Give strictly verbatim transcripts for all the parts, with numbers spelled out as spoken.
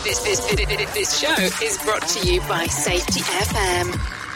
This, this, this, this show is brought to you by Safety F M.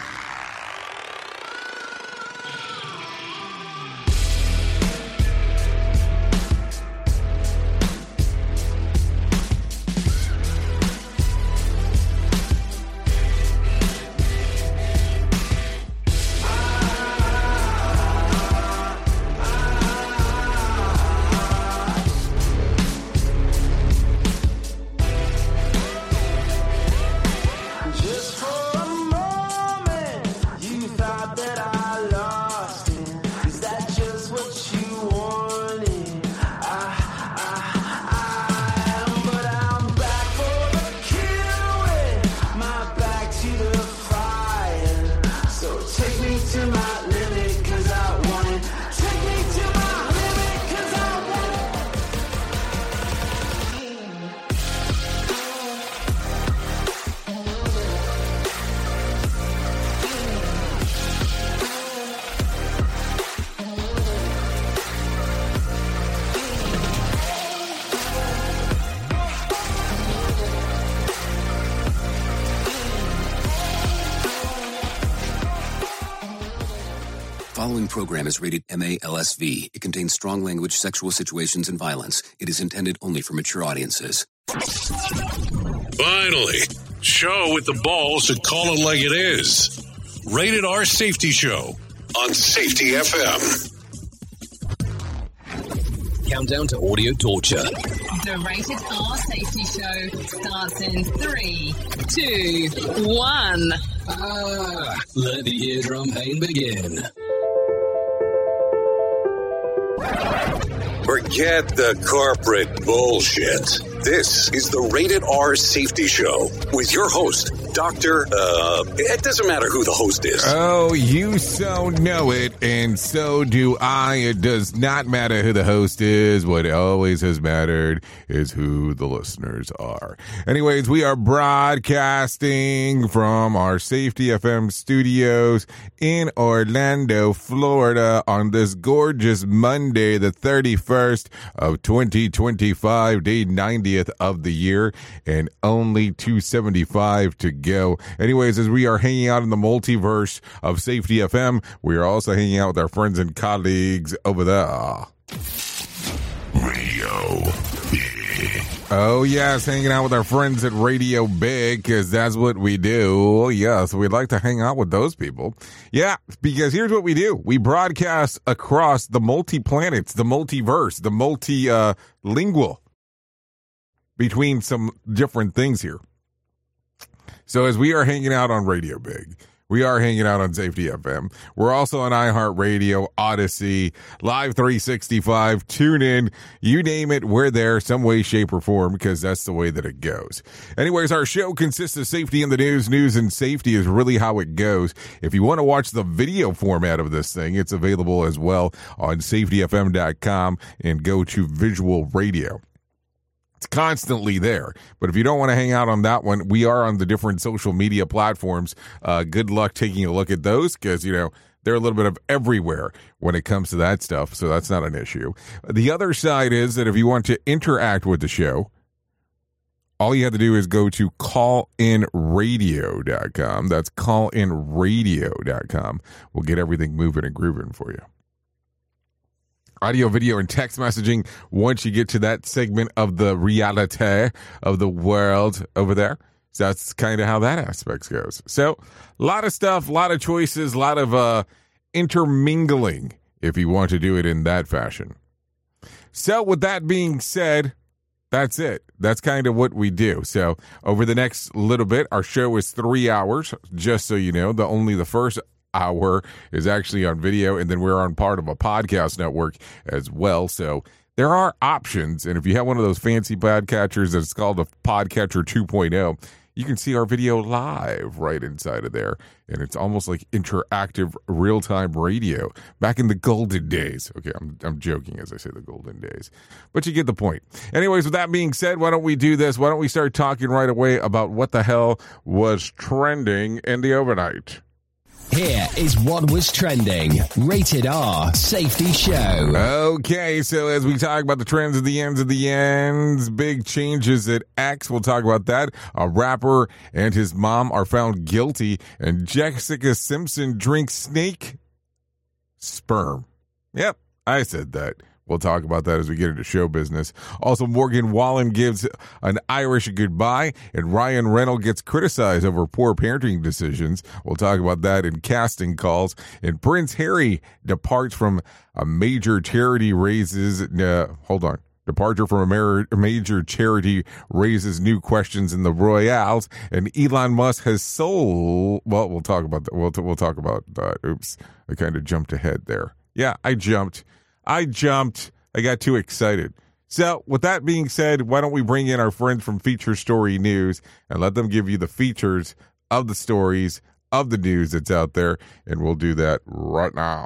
The following program is rated M A L S V. It contains strong language, sexual situations, and violence. It is intended only for mature audiences. Finally, show with the balls to call it like it is. Rated R Safety Show on Safety F M. Countdown to audio torture. The Rated R Safety Show starts in three, two, one. Ah, let the eardrum pain begin. Forget the corporate bullshit. This is the Rated R Safety Show with your host, Doctor Uh, it doesn't matter who the host is. Oh, you so know it, and so do I. It does not matter who the host is. What always has mattered is who the listeners are. Anyways, we are broadcasting from our Safety F M studios in Orlando, Florida on this gorgeous Monday, the thirty-first of twenty twenty-five, day ninetieth of the year, and only two seventy-five to go. Anyways, as we are hanging out in the multiverse of Safety F M, we are also hanging out with our friends and colleagues over there. Radio Big. Oh, yes, hanging out with our friends at Radio Big, because that's what we do. Yes, we'd like to hang out with those people. Yeah, because here's what we do. We broadcast across the multi-planets, the multiverse, the multi-lingual, between some different things here. So as we are hanging out on Radio Big, we are hanging out on Safety F M. We're also on iHeartRadio, Odyssey, Live three sixty-five, TuneIn, you name it, we're there some way, shape, or form, because that's the way that it goes. Anyways, our show consists of safety in the news. News and safety is really how it goes. If you want to watch the video format of this thing, it's available as well on safety f m dot com and go to Visual Radio. It's constantly there. But if you don't want to hang out on that one, we are on the different social media platforms. Uh, good luck taking a look at those, because, you know, they're a little bit of everywhere when it comes to that stuff. So that's not an issue. The other side is that if you want to interact with the show, all you have to do is go to call in radio dot com. That's call in radio dot com. We'll get everything moving and grooving for you. Audio, video, and text messaging once you get to that segment of the reality of the world over there. So that's kind of how that aspect goes. So a lot of stuff, a lot of choices, a lot of uh, intermingling if you want to do it in that fashion. So with that being said, that's it. That's kind of what we do. So over the next little bit, our show is three hours, just so you know. The only the first hour is actually on video, and then we're on part of a podcast network as well. So there are options, and if you have one of those fancy podcatchers that's called a Podcatcher two point oh, you can see our video live right inside of there, and it's almost like interactive real-time radio back in the golden days. Okay, I'm I'm joking as I say the golden days, but you get the point. Anyways, with that being said, why don't we do this? Why don't we start talking right away about what the hell was trending in the overnight? Here is what was trending. Rated R Safety Show. Okay, so as we talk about the trends at the ends of the ends, big changes at X, we'll talk about that. A rapper and his mom are found guilty, and Jessica Simpson drinks snake sperm. Yep, I said that. We'll talk about that as we get into show business. Also, Morgan Wallen gives an Irish goodbye, and Ryan Reynolds gets criticized over poor parenting decisions. We'll talk about that in casting calls. And Prince Harry departs from a major charity raises... Uh, hold on. Departure from a, mar- a major charity raises new questions in the Royals, and Elon Musk has sold... Well, we'll talk about that. We'll, t- we'll talk about that. Oops, I kind of jumped ahead there. Yeah, I jumped. I jumped. I got too excited. So, with that being said, why don't we bring in our friends from Feature Story News and let them give you the features of the stories of the news that's out there, and we'll do that right now.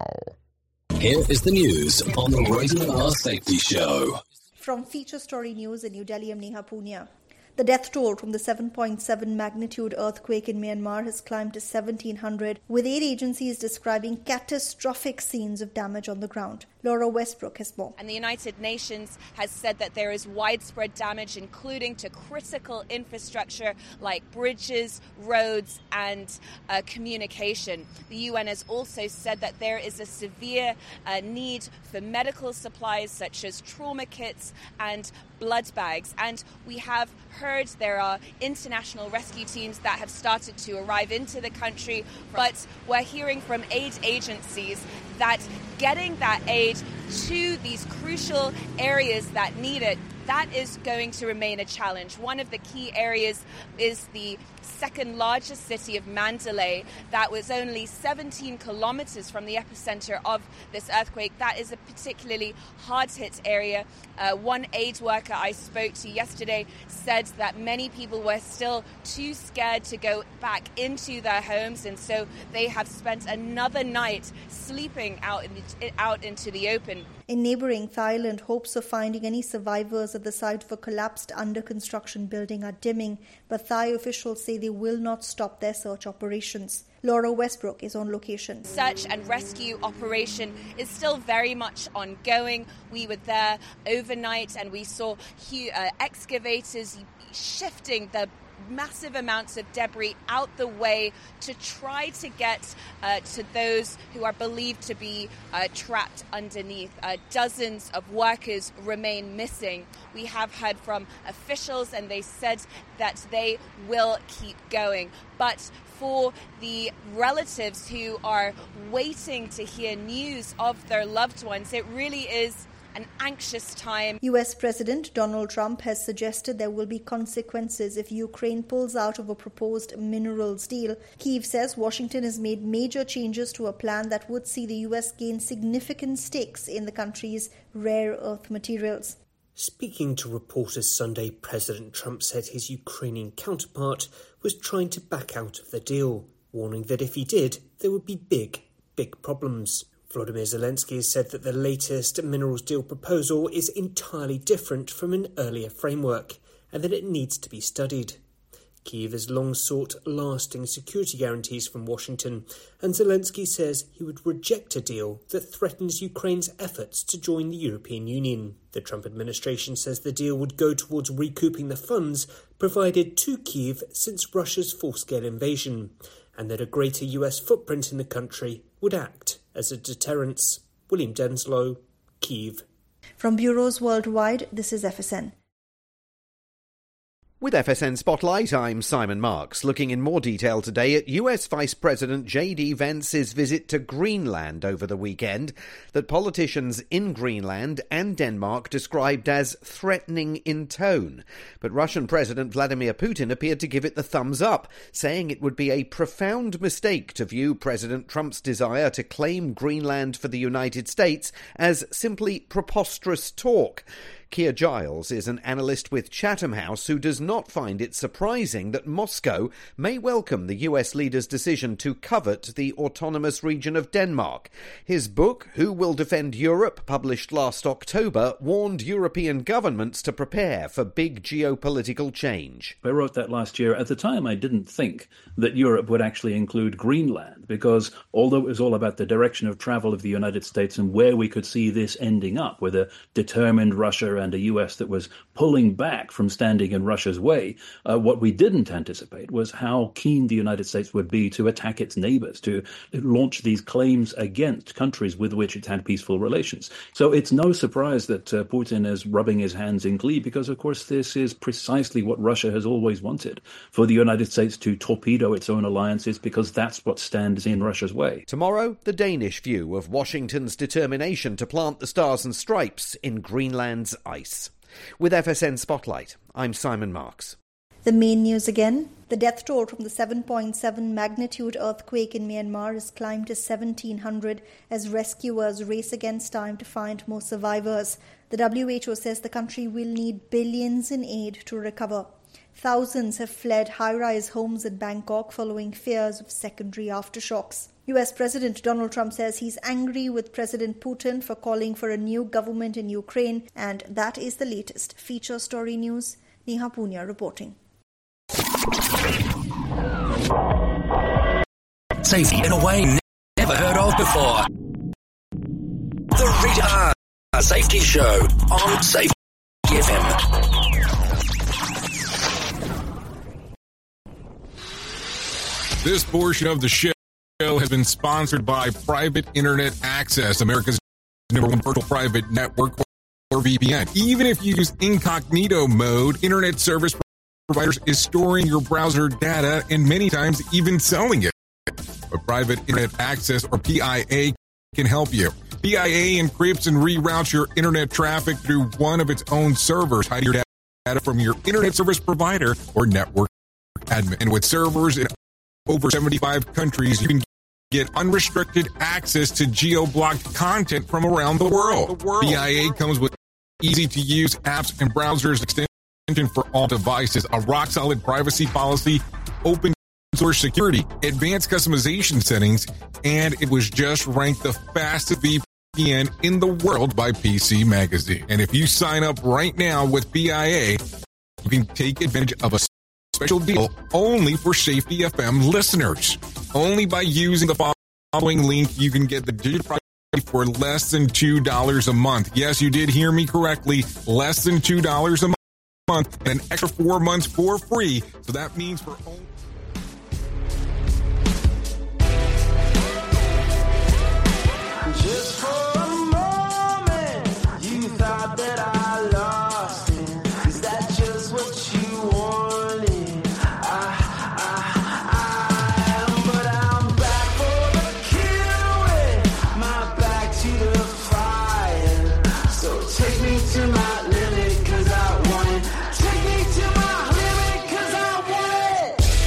Here is the news on the Rated R Safety Show. From Feature Story News in New Delhi, I'm Neha Punia. The death toll from the seven point seven magnitude earthquake in Myanmar has climbed to seventeen hundred, with aid agencies describing catastrophic scenes of damage on the ground. Laura Westbrook has more. And the United Nations has said that there is widespread damage, including to critical infrastructure like bridges, roads, and uh, communication. The U N has also said that there is a severe uh, need for medical supplies such as trauma kits and blood bags. And we have heard there are international rescue teams that have started to arrive into the country, but we're hearing from aid agencies that getting that aid to these crucial areas that need it, that is going to remain a challenge. One of the key areas is the second largest city of Mandalay. That was only seventeen kilometers from the epicenter of this earthquake. That is a particularly hard-hit area. Uh, one aid worker I spoke to yesterday said that many people were still too scared to go back into their homes, and so they have spent another night sleeping out in the, out into the open. In neighbouring Thailand, hopes of finding any survivors at the site of a collapsed under-construction building are dimming, but Thai officials say they will not stop their search operations. Laura Westbrook is on location. Search and rescue operation is still very much ongoing. We were there overnight and we saw uh, excavators shifting the massive amounts of debris out the way to try to get uh, to those who are believed to be uh, trapped underneath. Uh, dozens of workers remain missing. We have heard from officials and they said that they will keep going. But for the relatives who are waiting to hear news of their loved ones, it really is an anxious time. U S President Donald Trump has suggested there will be consequences if Ukraine pulls out of a proposed minerals deal. Kyiv says Washington has made major changes to a plan that would see the U S gain significant stakes in the country's rare earth materials. Speaking to reporters Sunday, President Trump said his Ukrainian counterpart was trying to back out of the deal, warning that if he did, there would be big, big problems. Volodymyr Zelensky has said that the latest minerals deal proposal is entirely different from an earlier framework and that it needs to be studied. Kyiv has long sought lasting security guarantees from Washington, and Zelensky says he would reject a deal that threatens Ukraine's efforts to join the European Union. The Trump administration says the deal would go towards recouping the funds provided to Kyiv since Russia's full-scale invasion, and that a greater U S footprint in the country would act as a deterrence. William Denslow, Kyiv. From bureaus worldwide, this is F S N. With F S N Spotlight, I'm Simon Marks, looking in more detail today at U S Vice President J D Vance's visit to Greenland over the weekend, that politicians in Greenland and Denmark described as threatening in tone. But Russian President Vladimir Putin appeared to give it the thumbs up, saying it would be a profound mistake to view President Trump's desire to claim Greenland for the United States as simply preposterous talk. Keir Giles is an analyst with Chatham House who does not find it surprising that Moscow may welcome the U S leader's decision to covet the autonomous region of Denmark. His book, Who Will Defend Europe, published last October, warned European governments to prepare for big geopolitical change. I wrote that last year. At the time, I didn't think that Europe would actually include Greenland, because although it was all about the direction of travel of the United States and where we could see this ending up, with a determined Russia and a U S that was pulling back from standing in Russia's way, uh, what we didn't anticipate was how keen the United States would be to attack its neighbors, to launch these claims against countries with which it had peaceful relations. So it's no surprise that uh, Putin is rubbing his hands in glee, because, of course, this is precisely what Russia has always wanted, for the United States to torpedo its own alliances, because that's what stands in Russia's way. Tomorrow, the Danish view of Washington's determination to plant the Stars and Stripes in Greenland's ice. With F S N Spotlight, I'm Simon Marks. The main news again. The death toll from the seven point seven magnitude earthquake in Myanmar has climbed to seventeen hundred as rescuers race against time to find more survivors. The W H O says the country will need billions in aid to recover. Thousands have fled high-rise homes in Bangkok following fears of secondary aftershocks. U S President Donald Trump says he's angry with President Putin for calling for a new government in Ukraine, and that is the latest. Feature Story News, Neha Punya reporting. Safety in a way never heard of before. The Rated R Safety Show on Safety F M. This portion of the show has been sponsored by Private Internet Access, America's number one virtual private network, or V P N. Even if you use incognito mode, internet service providers is storing your browser data and many times even selling it. But Private Internet Access, or P I A, can help you. P I A encrypts and reroutes your internet traffic through one of its own servers, hiding your data from your internet service provider or network admin. And with servers in over seventy-five countries, you can get unrestricted access to geo-blocked content from around the world. The world. P I A comes with easy-to-use apps and browsers extension for all devices, a rock-solid privacy policy, open source security, advanced customization settings, and it was just ranked the fastest V P N in the world by P C Magazine. And if you sign up right now with P I A, you can take advantage of a special deal only for Safety F M listeners. Only by using the following link, you can get the digital price for less than two dollars a month. Yes, you did hear me correctly. Less than two dollars a month and an extra four months for free. So that means for only... Just for a moment, you thought that I lost it. Is that just what you wanted? I, I, I, but I'm back for the kill with my back to the fire. So take me to my limit, cause I want it. Take me to my limit, cause I want it.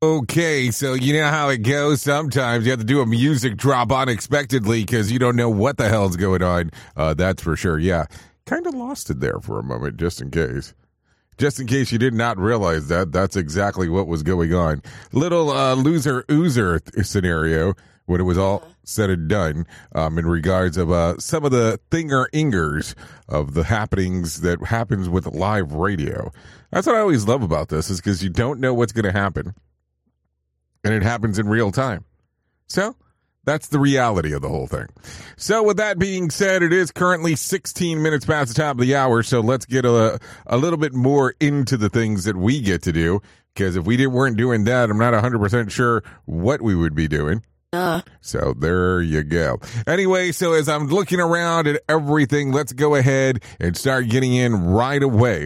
Okay, so you know how it goes. Sometimes you have to do a music drop unexpectedly because you don't know what the hell's going on. Uh, that's for sure. Yeah, kind of lost it there for a moment, just in case. Just in case you did not realize that, that's exactly what was going on. Little uh, loser oozer th- scenario when it was all said and done um, in regards of uh, some of the thinger-ingers of the happenings that happens with live radio. That's what I always love about this, is because you don't know what's going to happen, and it happens in real time. So that's the reality of the whole thing. So with that being said, it is currently sixteen minutes past the top of the hour, so let's get a, a little bit more into the things that we get to do, because if we didn't, weren't doing that, I'm not one hundred percent sure what we would be doing. Uh. So there you go. Anyway, so as I'm looking around at everything, let's go ahead and start getting in right away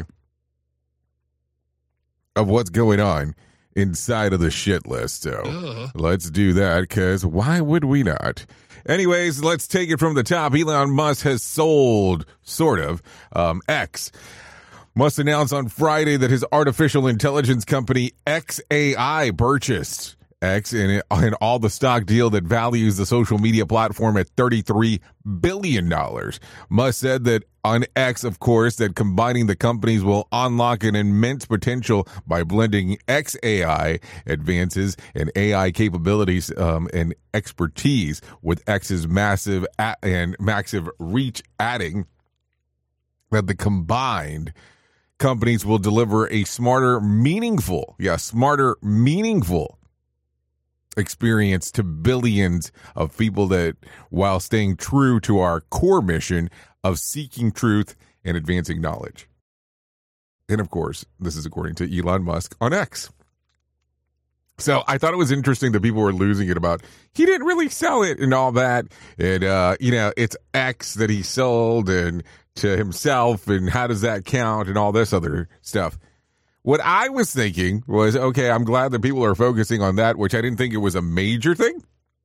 of what's going on inside of the shit list. So uh. let's do that, because why would we not? Anyways, let's take it from the top. Elon Musk has sold, sort of, um, X. Musk announced on Friday that his artificial intelligence company X A I purchased X in, in all the stock deal that values the social media platform at thirty-three billion dollars. Musk said that on X, of course, that combining the companies will unlock an immense potential by blending X A I advances and A I capabilities um, and expertise with X's massive a- and massive reach, adding that the combined companies will deliver a smarter, meaningful, yeah, smarter, meaningful experience to billions of people, that while staying true to our core mission of seeking truth and advancing knowledge. And of course, this is according to Elon Musk on X. So I thought it was interesting that people were losing it about, he didn't really sell it and all that. And, uh, you know, it's X that he sold and to himself, and how does that count and all this other stuff. What I was thinking was, okay, I'm glad that people are focusing on that, which I didn't think it was a major thing.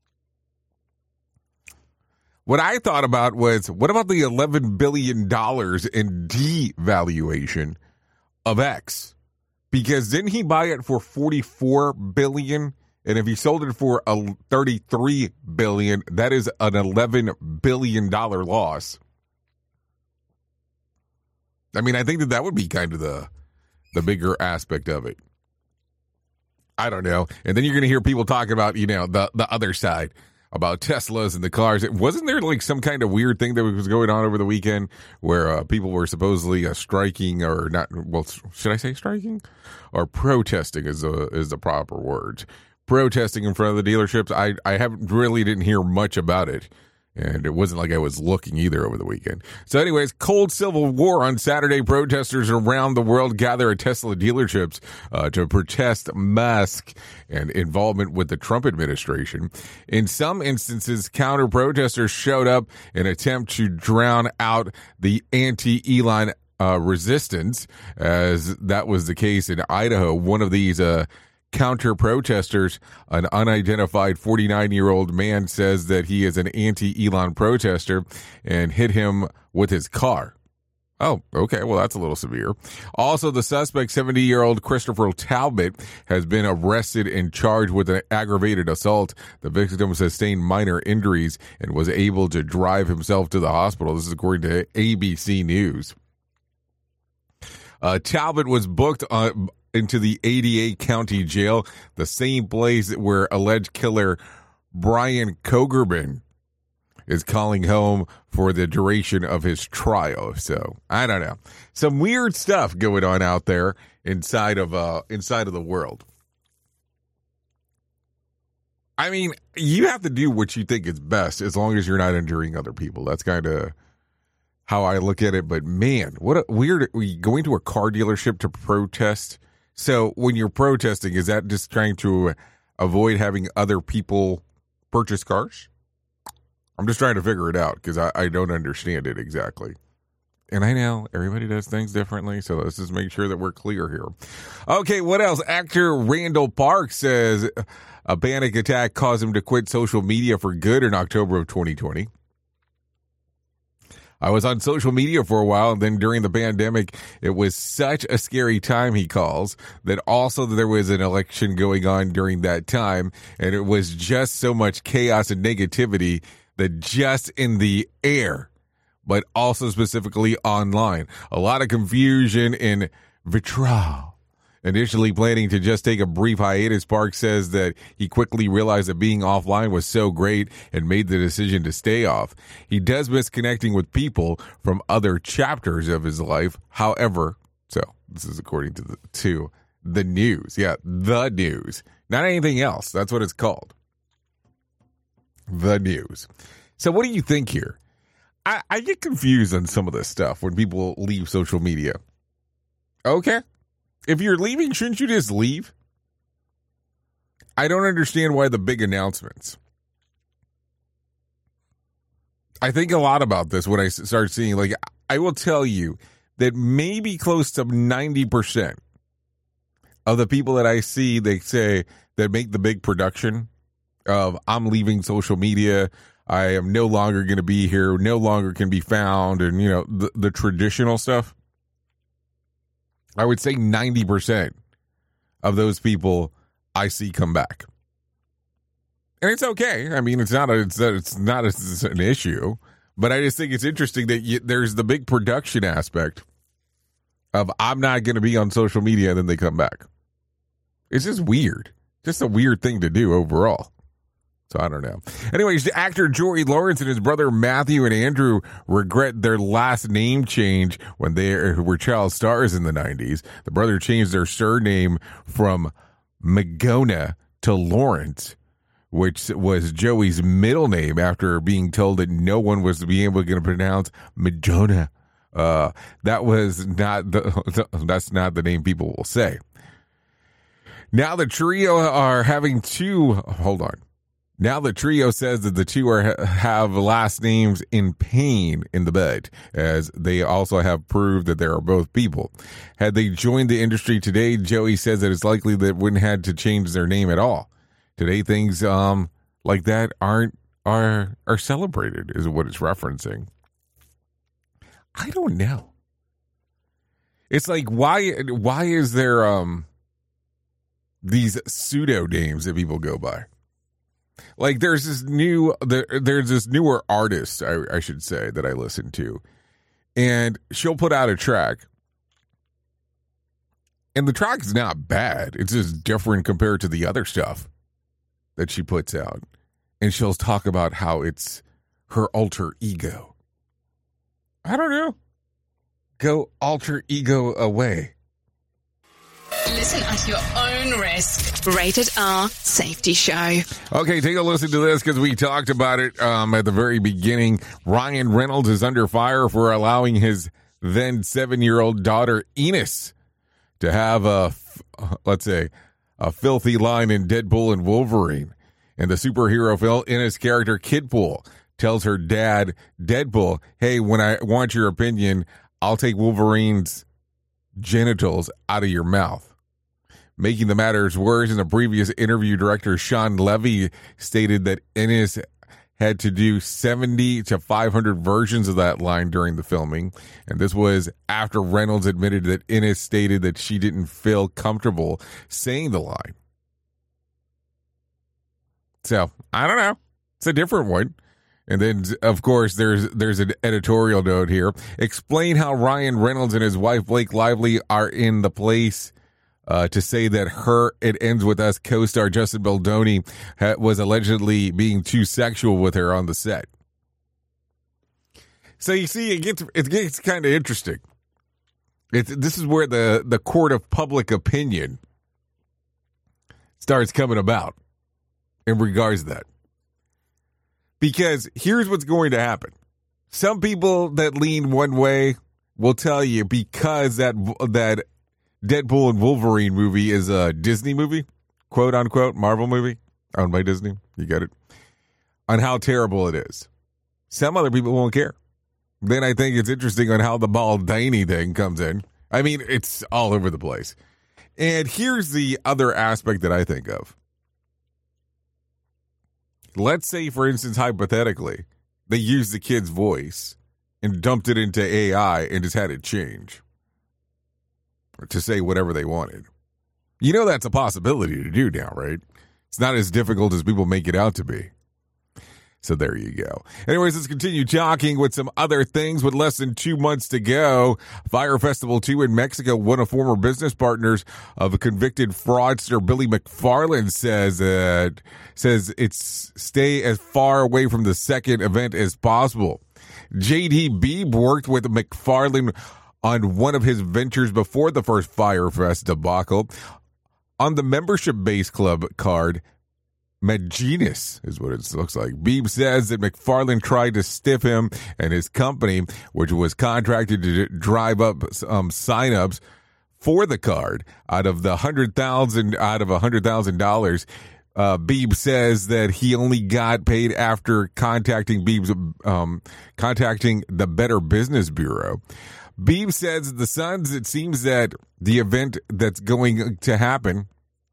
What I thought about was, what about the eleven billion dollars in devaluation of X? Because didn't he buy it for forty-four billion dollars? And if he sold it for a thirty-three billion dollars, that is an eleven billion dollars loss. I mean, I think that that would be kind of the the bigger aspect of it. I don't know. And then you're going to hear people talking about, you know, the, the other side, about Teslas and the cars. It wasn't there like some kind of weird thing that was going on over the weekend where uh, people were supposedly uh, striking, or not, well, should I say striking? Or protesting is a, is the proper word. Protesting in front of the dealerships. I, I haven't really didn't hear much about it. And it wasn't like I was looking either over the weekend. So anyways, cold civil war on Saturday. Protesters around the world gather at Tesla dealerships uh, to protest Musk and involvement with the Trump administration. In some instances, counter-protesters showed up in an attempt to drown out the anti-Elon uh, resistance, as that was the case in Idaho. One of these uh counter-protesters, an unidentified forty-nine-year-old man, says that he is an anti-Elon protester and hit him with his car. Oh, okay. Well, that's a little severe. Also, the suspect, seventy-year-old Christopher Talbot, has been arrested and charged with an aggravated assault. The victim sustained minor injuries and was able to drive himself to the hospital. This is according to A B C News. Uh, Talbot was booked on into the eighty-eight County Jail, the same place where alleged killer Brian Kogerman is calling home for the duration of his trial. So I don't know, some weird stuff going on out there inside of uh inside of the world. I mean, you have to do what you think is best as long as you're not injuring other people. That's kind of how I look at it. But man, what a weird, going to a car dealership to protest. So when you're protesting, is that just trying to avoid having other people purchase cars? I'm just trying to figure it out because I, I don't understand it exactly. And I know everybody does things differently, so let's just make sure that we're clear here. Okay, what else? Actor Randall Park says a panic attack caused him to quit social media for good in October of twenty twenty. I was on social media for a while, and then during the pandemic, it was such a scary time, he calls, that also there was an election going on during that time, and it was just so much chaos and negativity that just in the air, but also specifically online, a lot of confusion and vitriol. Initially planning to just take a brief hiatus, Park says that he quickly realized that being offline was so great and made the decision to stay off. He does miss connecting with people from other chapters of his life. However, so this is according to the, to the news. Yeah, the news. Not anything else. That's what it's called. The news. So what do you think here? I, I get confused on some of this stuff when people leave social media. Okay. If you're leaving, shouldn't you just leave? I don't understand why the big announcements. I think a lot about this when I start seeing, like, I will tell you that maybe close to ninety percent of the people that I see, they say, that make the big production of I'm leaving social media, I am no longer going to be here, no longer can be found, and, you know, the, the traditional stuff. I would say ninety percent of those people I see come back. And it's okay. I mean, it's not a, it's, a, it's not a, it's an issue, but I just think it's interesting that you, there's the big production aspect of I'm not going to be on social media, and then they come back. It's just weird. Just a weird thing to do overall. So I don't know. Anyways, the actor Joey Lawrence and his brother Matthew and Andrew regret their last name change when they were child stars in the nineties. The brother changed their surname from Magona to Lawrence, which was Joey's middle name, after being told that no one was to be able to pronounce Madonna. Uh, that was not the, that's not the name people will say. Now the trio are having two, hold on. Now the trio says that the two are have last names in pain in the bed, as they also have proved that they are both people. Had they joined the industry today, Joey says that it's likely that wouldn't have to change their name at all. Today, things um like that aren't are are celebrated, is what it's referencing. I don't know. It's like, why why is there um these pseudo names that people go by? Like, there's this new, there, there's this newer artist, I, I should say, that I listen to, and she'll put out a track, and the track is not bad. It's just different compared to the other stuff that she puts out, and she'll talk about how it's her alter ego. I don't know. Go alter ego away. Listen at your own risk. Rated R Safety Show. Okay, take a listen to this because we talked about it um, at the very beginning. Ryan Reynolds is under fire for allowing his then seven-year-old daughter Enos to have a, let's say, a filthy line in Deadpool and Wolverine. In the superhero film, Enos' character Kidpool tells her dad, Deadpool, hey, when I want your opinion, I'll take Wolverine's genitals out of your mouth. Making the matters worse, in a previous interview, director Sean Levy stated that Enos had to do seventy to five hundred versions of that line during the filming, and this was after Reynolds admitted that Enos stated that she didn't feel comfortable saying the line. So, I don't know. It's a different one. And then, of course, there's there's an editorial note here. Explain how Ryan Reynolds and his wife Blake Lively are in the place uh, to say that her It Ends With Us co-star Justin Baldoni ha- was allegedly being too sexual with her on the set. So you see, it gets it gets kind of interesting. It's this is where the the court of public opinion starts coming about in regards to that. Because here's what's going to happen. Some people that lean one way will tell you because that that Deadpool and Wolverine movie is a Disney movie, quote unquote, Marvel movie, owned by Disney, you get it, on how terrible it is. Some other people won't care. Then I think it's interesting on how the Baldini thing comes in. I mean, it's all over the place. And here's the other aspect that I think of. Let's say, for instance, hypothetically, they use the kid's voice and dumped it into A I and just had it change to say whatever they wanted. You know that's a possibility to do now, right? It's not as difficult as people make it out to be. So there you go. Anyways, let's continue talking with some other things. With less than two months to go, Fire Festival two in Mexico, one of former business partners of a convicted fraudster, Billy McFarland, says uh, says it's stay as far away from the second event as possible. J D. Beebe worked with McFarland on one of his ventures before the first Fire Fest debacle. On the membership-based club card, Maginus is what it looks like. Beebe says that McFarland tried to stiff him and his company, which was contracted to drive up um, sign-ups for the card out of the one hundred thousand dollars out of one hundred thousand dollars. Uh, Beebe says that he only got paid after contacting Beebe's, um, contacting the Better Business Bureau. Beebe says the Suns, it seems that the event that's going to happen,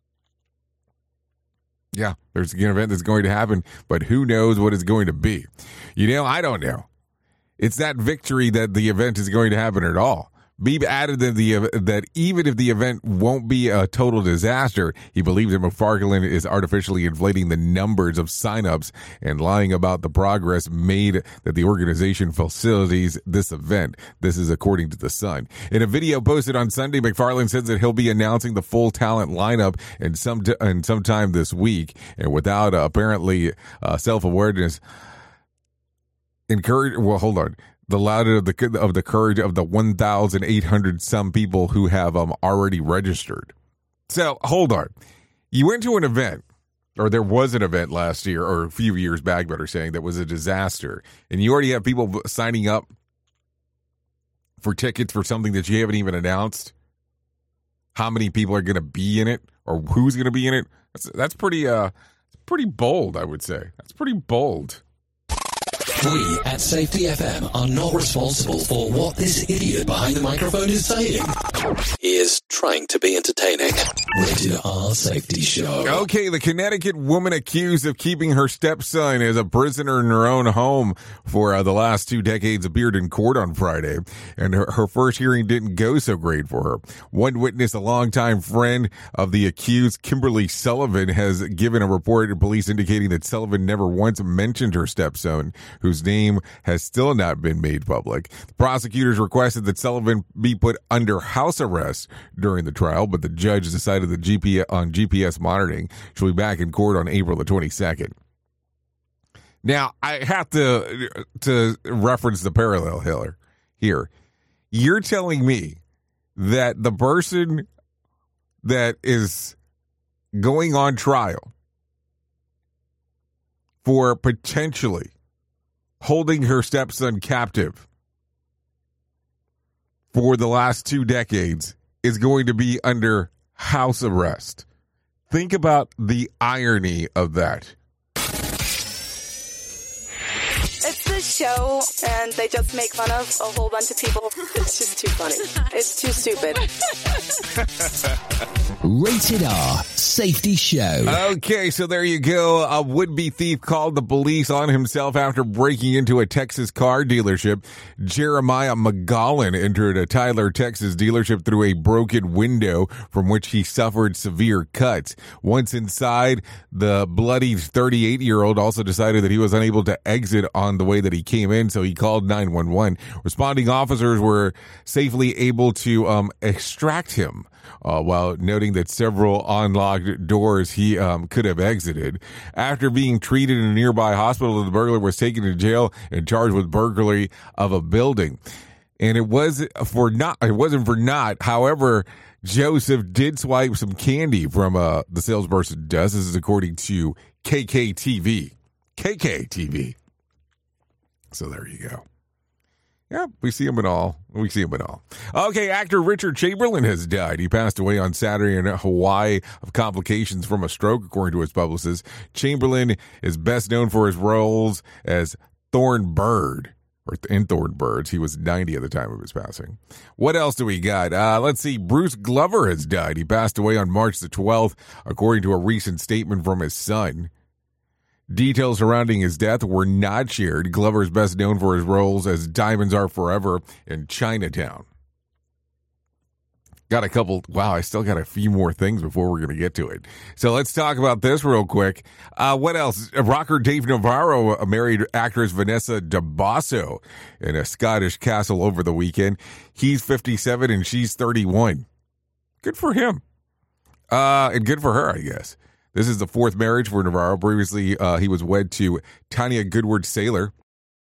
yeah, there's an event that's going to happen, but who knows what it's going to be. You know, I don't know. It's that victory that the event is going to happen at all. Beebe added that, the, that even if the event won't be a total disaster, he believes that McFarland is artificially inflating the numbers of signups and lying about the progress made that the organization facilitates this event. This is according to The Sun. In a video posted on Sunday, McFarland says that he'll be announcing the full talent lineup in some t- in sometime this week, and without uh, apparently uh, self-awareness. Encourage. Well, hold on. The louder of the of the courage of the one thousand eight hundred some people who have um already registered. So hold on, you went to an event, or there was an event last year or a few years back, better saying, that was a disaster, and you already have people signing up for tickets for something that you haven't even announced. How many people are going to be in it, or who's going to be in it? That's that's pretty uh pretty bold, I would say. That's pretty bold. We at Safety F M are not responsible for what this idiot behind the microphone is saying. He is trying to be entertaining. Rated R Safety Show. Okay, the Connecticut woman accused of keeping her stepson as a prisoner in her own home for uh, the last two decades appeared in court on Friday, and her, her first hearing didn't go so great for her. One witness, a longtime friend of the accused, Kimberly Sullivan, has given a report to police indicating that Sullivan never once mentioned her stepson, whose name has still not been made public. The prosecutors requested that Sullivan be put under house arrest during the trial, but the judge decided that G P S on G P S monitoring. She'll be back in court on April the twenty-second. Now, I have to to reference the parallel here. Here, you're telling me that the person that is going on trial for potentially holding her stepson captive for the last two decades is going to be under house arrest. Think about the irony of that. It's this show, and they just make fun of a whole bunch of people. It's just too funny. It's too stupid. Rated R Safety Show. Okay, so there you go. A would-be thief called the police on himself after breaking into a Texas car dealership. Jeremiah McGowan entered a Tyler, Texas dealership through a broken window from which he suffered severe cuts. Once inside, the bloody thirty-eight-year-old also decided that he was unable to exit on the way that he came in, so he called nine one one. Responding officers were safely able to um, extract him, uh, while noting that several unlocked doors he um, could have exited. After being treated in a nearby hospital, the burglar was taken to jail and charged with burglary of a building. And it was for not, it wasn't for naught. However, Joseph did swipe some candy from uh, the salesperson does. This is according to K K T V. K K T V. So there you go. Yeah, we see him in all. We see him in all. Okay, actor Richard Chamberlain has died. He passed away on Saturday in Hawaii of complications from a stroke, according to his publicist. Chamberlain is best known for his roles as Thorn Bird, or in Thorn Birds. He was ninety at the time of his passing. What else do we got? Uh, let's see. Bruce Glover has died. He passed away on March the twelfth, according to a recent statement from his son. Details surrounding his death were not shared. Glover is best known for his roles as Diamonds Are Forever in Chinatown. Got a couple, wow, I still got a few more things before we're going to get to it. So let's talk about this real quick. Uh, what else? Rocker Dave Navarro married actress Vanessa de Basso in a Scottish castle over the weekend. He's fifty-seven and she's thirty-one. Good for him. Uh, and good for her, I guess. This is the fourth marriage for Navarro. Previously, uh, he was wed to Tanya Goodward-Saylor,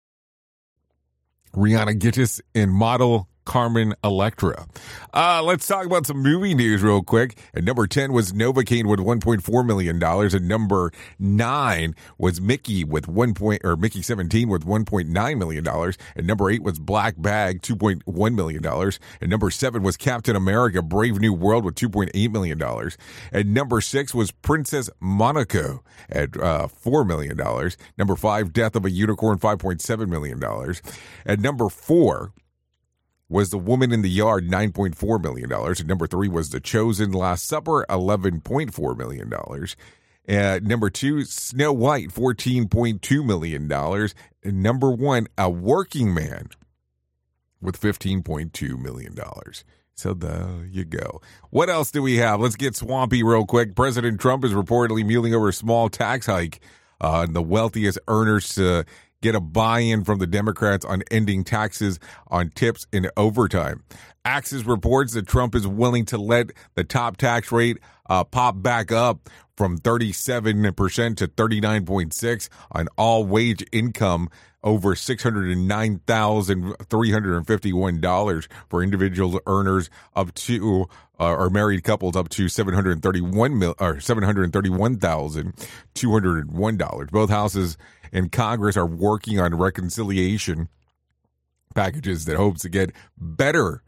Rihanna Gittis, and model Carmen Electra. Uh, let's talk about some movie news real quick. At number ten was Novocaine with one point four million dollars. At number nine was Mickey with one point, or Mickey seventeen with one point nine million dollars. At number eight was Black Bag, two point one million dollars. At number seven was Captain America, Brave New World with two point eight million dollars. At number six was Princess Monaco at uh, four million dollars. Number five, Death of a Unicorn, five point seven million dollars. At number four was The Woman in the Yard, nine point four million dollars. And number three was The Chosen, Last Supper, eleven point four million dollars. Uh, number two, Snow White, fourteen point two million dollars. And number one, A Working Man with fifteen point two million dollars. So there you go. What else do we have? Let's get swampy real quick. President Trump is reportedly mulling over a small tax hike on uh, the wealthiest earners to get a buy-in from the Democrats on ending taxes on tips and overtime. Axios reports that Trump is willing to let the top tax rate uh, pop back up from thirty-seven percent to thirty-nine point six on all wage income over six hundred nine thousand three hundred fifty-one dollars for individual earners up to uh, or married couples up to seven hundred thirty-one mil, or seven hundred thirty-one thousand two hundred one dollars. Both houses in Congress are working on reconciliation packages that hopes to get better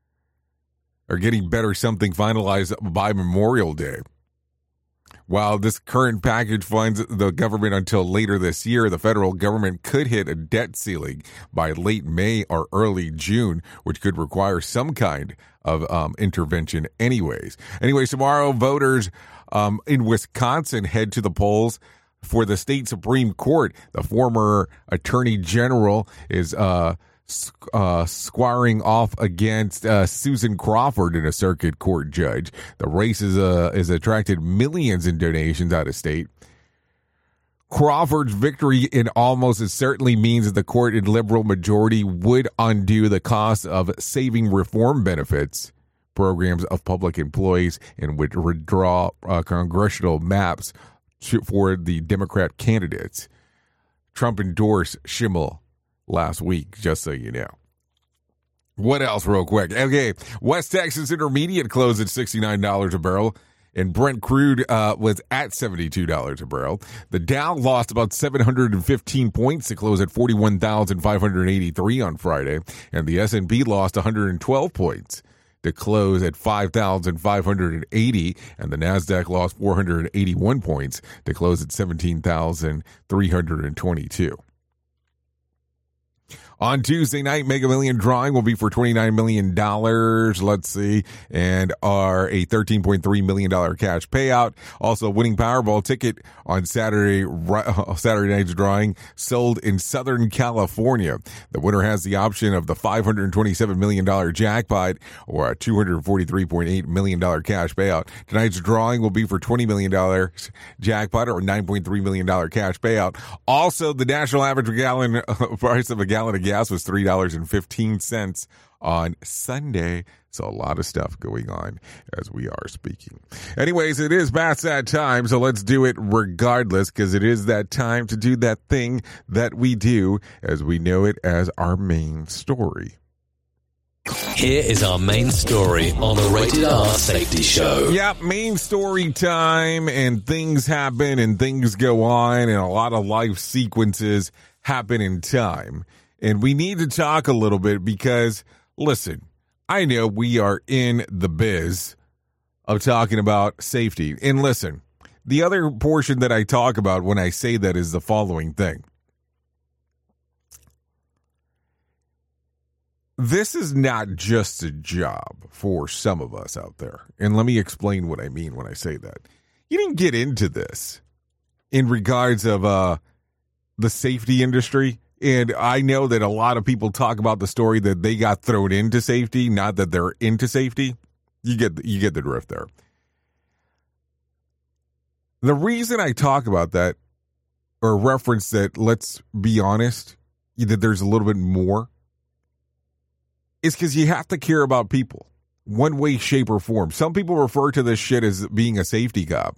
or getting better something finalized by Memorial Day. While this current package funds the government until later this year, the federal government could hit a debt ceiling by late May or early June, which could require some kind of um, intervention anyways. Anyways, tomorrow, voters um, in Wisconsin head to the polls for the state Supreme Court. The former attorney general is uh, uh, squaring off against uh, Susan Crawford in a circuit court judge. The race is, uh, is attracted millions in donations out of state. Crawford's victory in almost certainly means that the court in liberal majority would undo the cost of saving reform benefits programs of public employees and would withdraw uh, congressional maps for the Democrat candidates. Trump endorsed Schimmel last week, just so you know. What else real quick? Okay, West Texas Intermediate closed at sixty-nine dollars a barrel, and Brent crude uh, was at seventy-two dollars a barrel. The Dow lost about seven hundred fifteen points to close at forty-one thousand five hundred eighty-three on Friday, and the S and P lost one hundred twelve points to close at five thousand five hundred eighty, and the NASDAQ lost four hundred eighty-one points to close at seventeen thousand three hundred twenty-two. On Tuesday night, Mega Million drawing will be for twenty-nine million dollars. Let's see. And are a thirteen point three million dollars cash payout. Also, winning Powerball ticket on Saturday, Saturday night's drawing sold in Southern California. The winner has the option of the five hundred twenty-seven million dollars jackpot or a two hundred forty-three point eight million dollars cash payout. Tonight's drawing will be for twenty million dollars jackpot or nine point three million dollars cash payout. Also, the national average gallon price of a gallon of gas was three dollars and fifteen cents on Sunday. So a lot of stuff going on as we are speaking. Anyways, it is past that time, so let's do it regardless, because it is that time to do that thing that we do as we know it as our main story. Here is our main story on the Rated R Safety Show. Yep, main story time, and things happen and things go on, and a lot of life sequences happen in time. And we need to talk a little bit because, listen, I know we are in the biz of talking about safety. And listen, the other portion that I talk about when I say that is the following thing. This is not just a job for some of us out there. And let me explain what I mean when I say that. You didn't get into this in regards of uh, the safety industry. And I know that a lot of people talk about the story that they got thrown into safety, not that they're into safety. You get you get the drift there. The reason I talk about that, or reference that, let's be honest, that there's a little bit more, is because you have to care about people, one way, shape, or form. Some people refer to this shit as being a safety cop.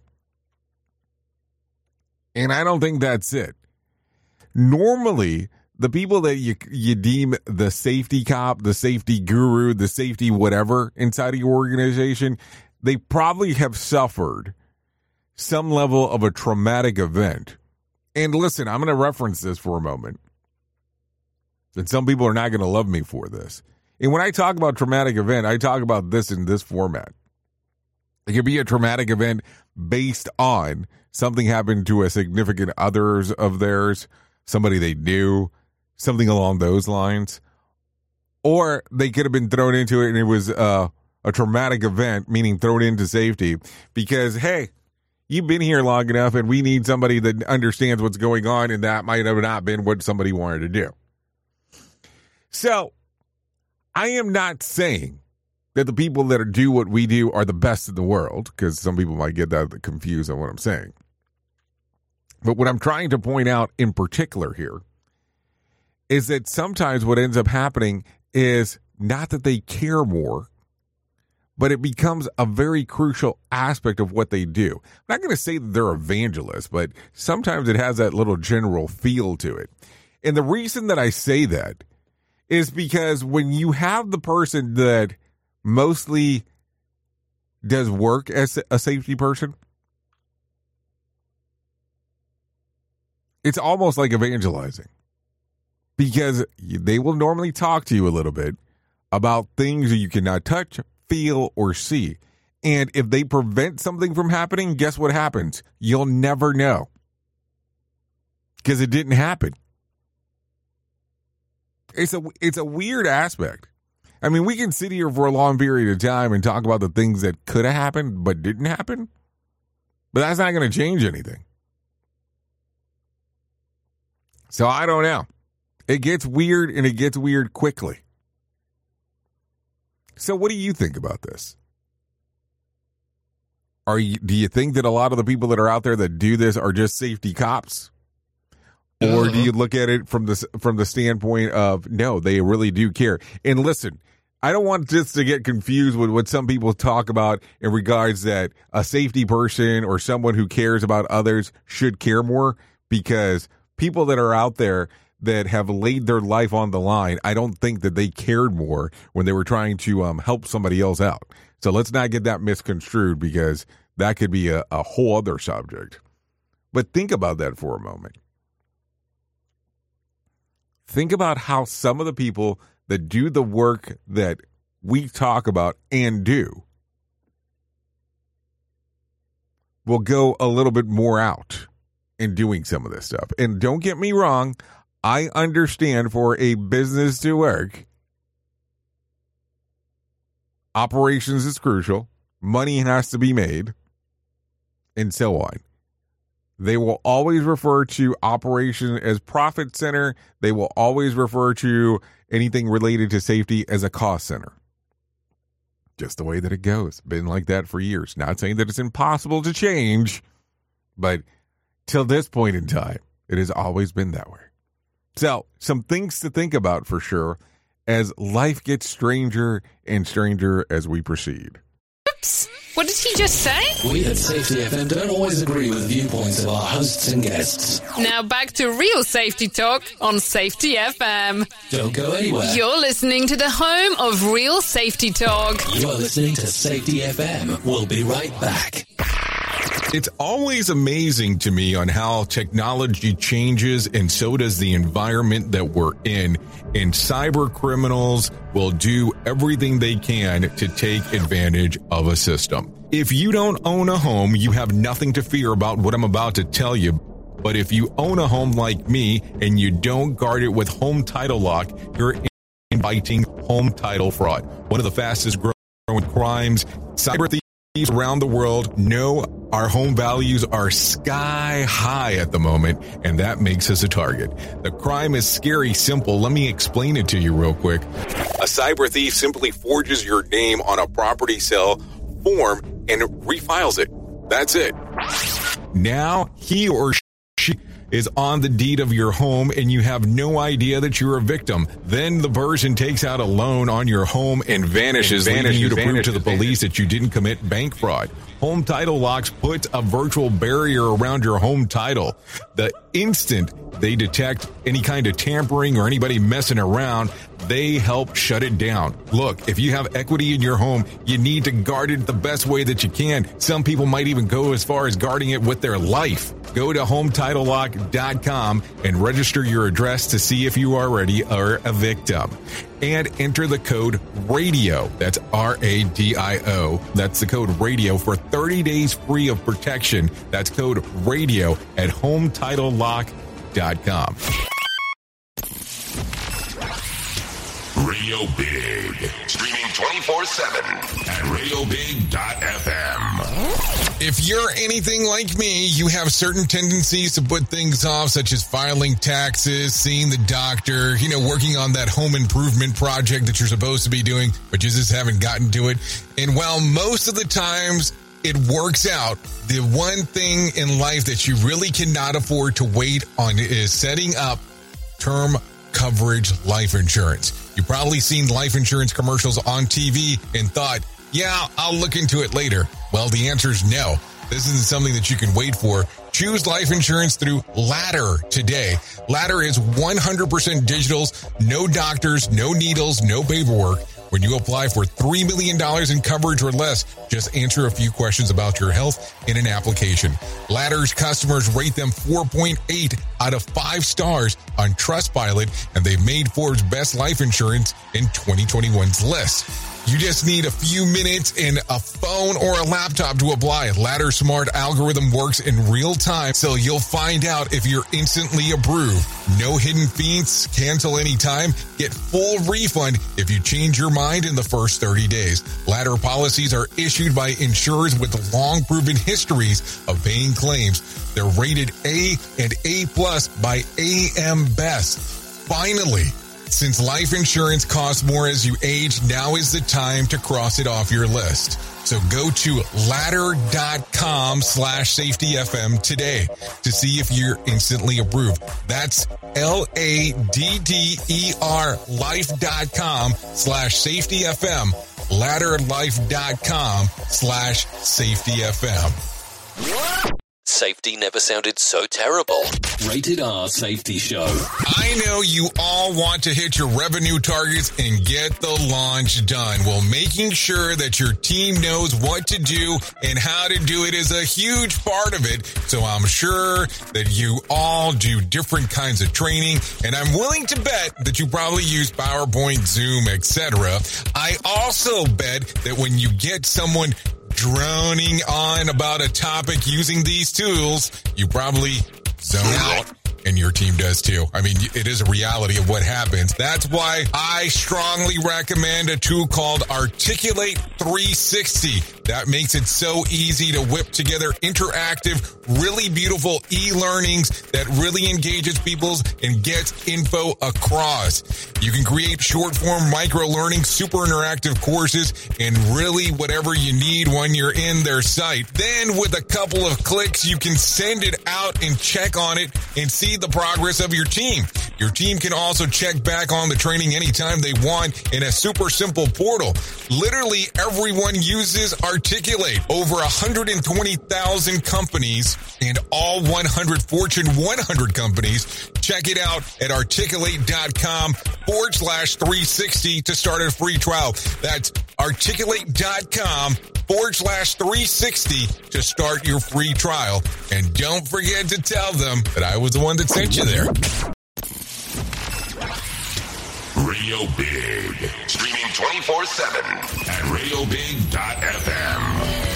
And I don't think that's it. Normally, the people that you you deem the safety cop, the safety guru, the safety whatever inside of your organization, they probably have suffered some level of a traumatic event. And listen, I'm going to reference this for a moment. And some people are not going to love me for this. And when I talk about traumatic event, I talk about this in this format. It could be a traumatic event based on something happened to a significant others of theirs, somebody they knew, something along those lines. Or they could have been thrown into it and it was uh, a traumatic event, meaning thrown into safety because, hey, you've been here long enough and we need somebody that understands what's going on, and that might have not been what somebody wanted to do. So I am not saying that the people that are, do what we do are the best in the world, because some people might get that confused on what I'm saying. But what I'm trying to point out in particular here is that sometimes what ends up happening is not that they care more, but it becomes a very crucial aspect of what they do. I'm not going to say that they're evangelists, but sometimes it has that little general feel to it. And the reason that I say that is because when you have the person that mostly does work as a safety person, it's almost like evangelizing, because they will normally talk to you a little bit about things that you cannot touch, feel, or see. And if they prevent something from happening, guess what happens? You'll never know, because it didn't happen. It's a it's a weird aspect. I mean, we can sit here for a long period of time and talk about the things that could have happened but didn't happen, but that's not going to change anything. So I don't know. It gets weird, and it gets weird quickly. So what do you think about this? Are you, do you think that a lot of the people that are out there that do this are just safety cops? Or do you look at it from the, from the standpoint of, no, they really do care? And listen, I don't want this to get confused with what some people talk about in regards that a safety person or someone who cares about others should care more, because people that are out there that have laid their life on the line, I don't think that they cared more when they were trying to um, help somebody else out. So let's not get that misconstrued, because that could be a, a whole other subject. But think about that for a moment. Think about how some of the people that do the work that we talk about and do will go a little bit more out in doing some of this stuff. And don't get me wrong, I understand for a business to work, operations is crucial, money has to be made, and so on. They will always refer to operation as profit center. They will always refer to anything related to safety as a cost center. Just the way that it goes. Been like that for years. Not saying that it's impossible to change, but till this point in time, it has always been that way. So, some things to think about for sure as life gets stranger and stranger as we proceed. Oops! What did he just say? We at Safety F M don't always agree with the viewpoints of our hosts and guests. Now back to real safety talk on Safety F M. Don't go anywhere. You're listening to the home of real safety talk. You're listening to Safety F M. We'll be right back. It's always amazing to me on how technology changes, and so does the environment that we're in. And cyber criminals will do everything they can to take advantage of a system. If you don't own a home, you have nothing to fear about what I'm about to tell you. But if you own a home like me and you don't guard it with Home Title Lock, you're inviting home title fraud. One of the fastest growing crimes, cyber thieves around the world know our home values are sky high at the moment, and that makes us a target. The crime is scary simple. Let me explain it to you real quick. A cyber thief simply forges your name on a property sale form and refiles it. That's it. Now he or she is on the deed of your home and you have no idea that you're a victim. Then the person takes out a loan on your home and vanishes, and vanishes leaving you to vanishes, prove to the police vanishes. that you didn't commit bank fraud. Home Title Locks puts a virtual barrier around your home title. The instant they detect any kind of tampering or anybody messing around, they help shut it down. Look, if you have equity in your home, you need to guard it the best way that you can. Some people might even go as far as guarding it with their life. Go to home title lock dot com and register your address to see if you already are a victim. And enter the code RADIO. That's R A D I O. That's the code RADIO for thirty days free of protection. That's code RADIO at home title lock dot com. Radio Big. Streaming twenty-four seven at radio big dot f m. If you're anything like me, you have certain tendencies to put things off, such as filing taxes, seeing the doctor, you know, working on that home improvement project that you're supposed to be doing, but you just haven't gotten to it. And while most of the times it works out, the one thing in life that you really cannot afford to wait on is setting up term coverage life insurance. You've probably seen life insurance commercials on T V and thought, yeah, I'll look into it later. Well, the answer is no. This isn't something that you can wait for. Choose life insurance through Ladder today. Ladder is one hundred percent digitals, no doctors, no needles, no paperwork. When you apply for three million dollars in coverage or less, just answer a few questions about your health in an application. Ladder's customers rate them four point eight out of five stars on Trustpilot, and they've made Forbes Best Life Insurance in twenty twenty-one's list. You just need a few minutes and a phone or a laptop to apply. Ladder's smart algorithm works in real time, so you'll find out if you're instantly approved. No hidden fees, cancel anytime, get full refund if you change your mind in the first thirty days. Ladder policies are issued by insurers with long proven histories of paying claims. They're rated A and A plus by A M Best. Finally, since life insurance costs more as you age, now is the time to cross it off your list. So go to ladder.com slash safety FM today to see if you're instantly approved. That's L A D D E R life.com slash safety FM. Ladderlife.com slash safety FM. Safety never sounded so terrible. Rated R Safety Show. I know you all want to hit your revenue targets and get the launch done. Well, making sure that your team knows what to do and how to do it is a huge part of it. So I'm sure that you all do different kinds of training, and I'm willing to bet that you probably use PowerPoint, Zoom, et cetera. I also bet that when you get someone droning on about a topic using these tools, you probably zone out. And your team does too. I mean, it is a reality of what happens. That's why I strongly recommend a tool called Articulate three sixty. That makes it so easy to whip together interactive, really beautiful e-learnings that really engages people and gets info across. You can create short-form micro-learning, super interactive courses, and really whatever you need when you're in their site. Then with a couple of clicks, you can send it out and check on it and see the progress of your team. Your team can also check back on the training anytime they want in a super simple portal. Literally everyone uses Articulate. Over one hundred twenty thousand companies and all one hundred Fortune one hundred companies. Check it out at articulate.com forward slash 360 to start a free trial. That's articulate.com forward slash 360 to start your free trial. And don't forget to tell them that I was the one that sent you there. Radio Big. Streaming twenty-four seven at radio big dot f m.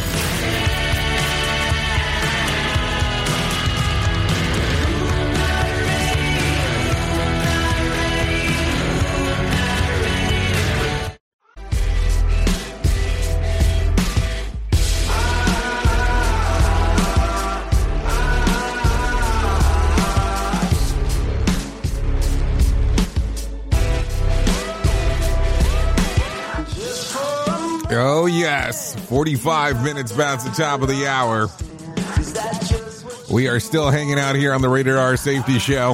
yes. forty-five minutes past the top of the hour. We are still hanging out here on the Rated R Safety Show.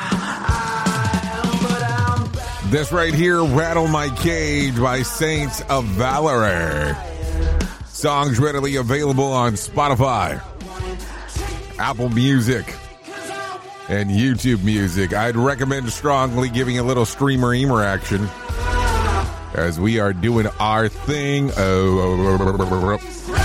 This right here, Rattle My Cage by Saints of Valor. Songs readily available on Spotify, Apple Music, and YouTube Music. I'd recommend strongly giving a little streamer-eamer action as we are doing our thing. Oh,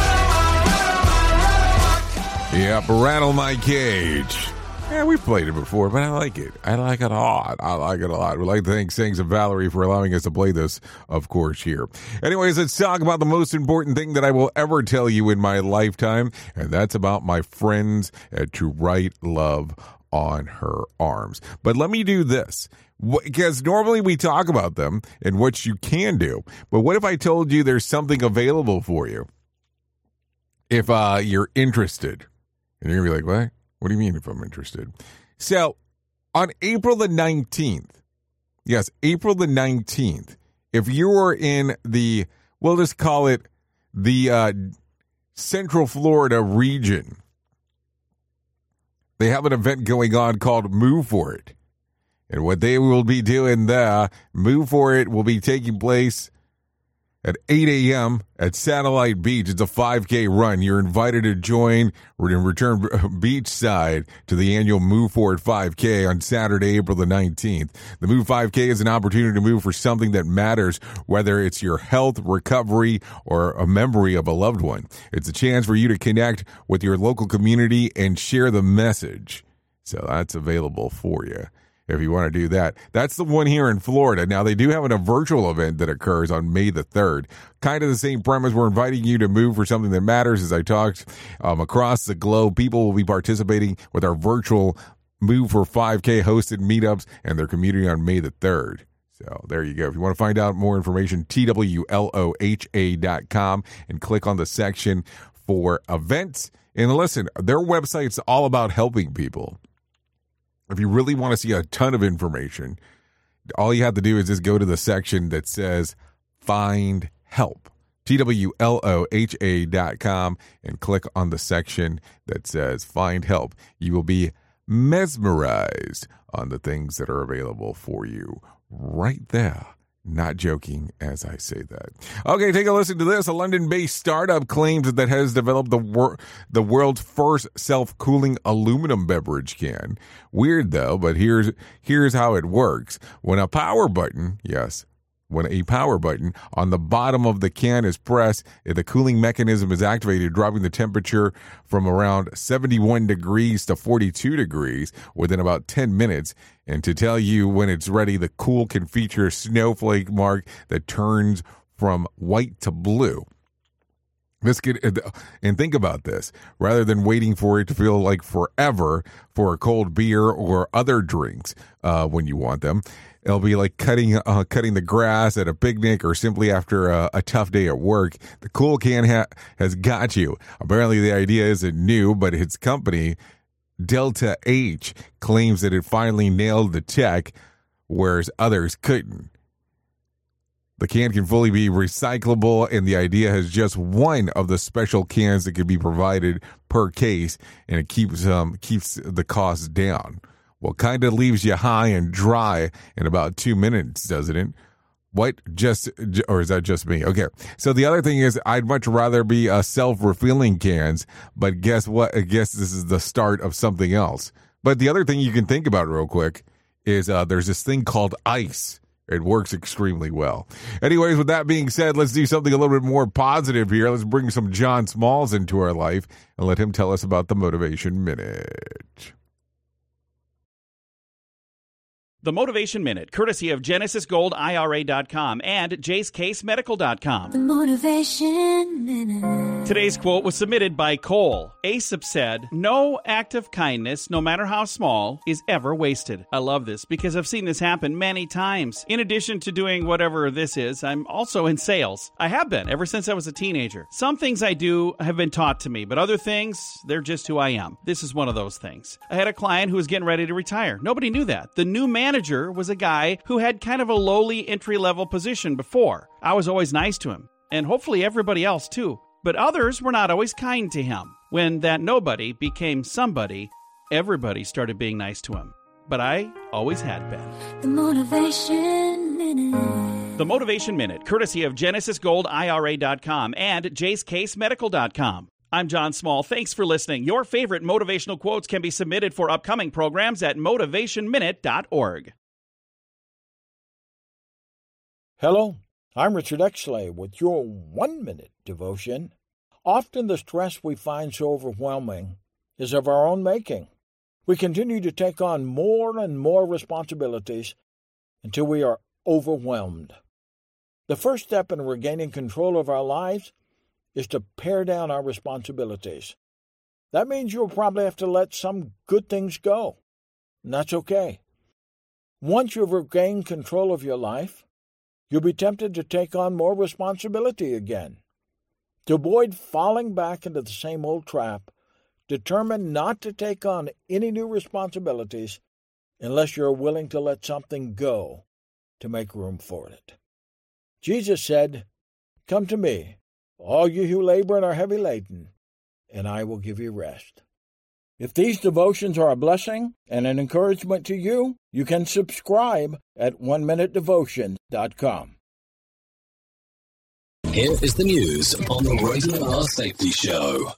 yep, Rattle My Cage. Yeah, we've played it before, but I like it. I like it a lot. I like it a lot. We'd like to thank Saints of Valerie for allowing us to play this, of course, here. Anyways, let's talk about the most important thing that I will ever tell you in my lifetime, and that's about my friends at To Write Love on Her Arms. But let me do this, because normally we talk about them and what you can do. But what if I told you there's something available for you if uh, you're interested? And you're going to be like, what? What do you mean if I'm interested? So, on April the nineteenth, yes, April the nineteenth, if you are in the, we'll just call it the uh, Central Florida region, they have an event going on called Move For It. And what they will be doing there, Move For It will be taking place at eight a.m. at Satellite Beach. It's a five K run. You're invited to join and return beachside to the annual Move For It five K on Saturday, April the nineteenth. The Move five K is an opportunity to move for something that matters, whether it's your health, recovery, or a memory of a loved one. It's a chance for you to connect with your local community and share the message. So that's available for you if you want to do that. That's the one here in Florida. Now, they do have a virtual event that occurs on May the third. Kind of the same premise. We're inviting you to move for something that matters. As I talked, um, across the globe, people will be participating with our virtual Move for five K hosted meetups and their community on May the third. So there you go. If you want to find out more information, T W L O H A dot com and click on the section for events. And listen, their website's all about helping people. If you really want to see a ton of information, all you have to do is just go to the section that says Find Help, T W L O H A dot com, and click on the section that says Find Help. You will be mesmerized on the things that are available for you right there. Not joking as I say that. Okay, take a listen to this. A London-based startup claims that it has developed the wor- the world's first self-cooling aluminum beverage can. Weird though, but here's here's how it works. When a power button, yes, when a power button on the bottom of the can is pressed, the cooling mechanism is activated, dropping the temperature from around seventy-one degrees to forty-two degrees within about ten minutes. And to tell you when it's ready, the cool can feature a snowflake mark that turns from white to blue. This could, and think about this, rather than waiting for it to feel like forever for a cold beer or other drinks uh, when you want them, it'll be like cutting uh, cutting the grass at a picnic or simply after a, a tough day at work. The cool can ha- has got you. Apparently the idea isn't new, but its company, Delta H, claims that it finally nailed the tech, whereas others couldn't. The can can fully be recyclable, and the idea has just one of the special cans that can be provided per case, and it keeps um keeps the cost down. Well, kind of leaves you high and dry in about two minutes, doesn't it? What? Just, or is that just me? Okay. So the other thing is, I'd much rather be a self-refilling cans, but guess what? I guess this is the start of something else. But the other thing you can think about real quick is uh, there's this thing called ice. It works extremely well. Anyways, with that being said, let's do something a little bit more positive here. Let's bring some John Smalls into our life and let him tell us about the Motivation Minute. The Motivation Minute, courtesy of Genesis Gold I R A dot com and Jace Case Medical dot com. The Motivation Minute. Today's quote was submitted by Cole. Aesop said, "No act of kindness, no matter how small, is ever wasted." I love this because I've seen this happen many times. In addition to doing whatever this is, I'm also in sales. I have been ever since I was a teenager. Some things I do have been taught to me, but other things, they're just who I am. This is one of those things. I had a client who was getting ready to retire. Nobody knew that. The new man manager was a guy who had kind of a lowly entry-level position before. I was always nice to him. and hopefully everybody else too. But others were not always kind to him. When that nobody became somebody, everybody started being nice to him. But I always had been. The Motivation Minute. The Motivation Minute, courtesy of Genesis Gold I R A dot com and Jace Case Medical dot com. I'm John Small. Thanks for listening. Your favorite motivational quotes can be submitted for upcoming programs at motivation minute dot org. Hello, I'm Richard Exley with your one-minute devotion. Often the stress we find so overwhelming is of our own making. We continue to take on more and more responsibilities until we are overwhelmed. The first step in regaining control of our lives is to pare down our responsibilities. That means you'll probably have to let some good things go, and that's okay. Once you've regained control of your life, you'll be tempted to take on more responsibility again. To avoid falling back into the same old trap, determine not to take on any new responsibilities unless you're willing to let something go to make room for it. Jesus said, "Come to me, all you who labor and are heavy laden, and I will give you rest." If these devotions are a blessing and an encouragement to you, you can subscribe at one minute devotion dot com. Here is the news on the Rated R Safety Show.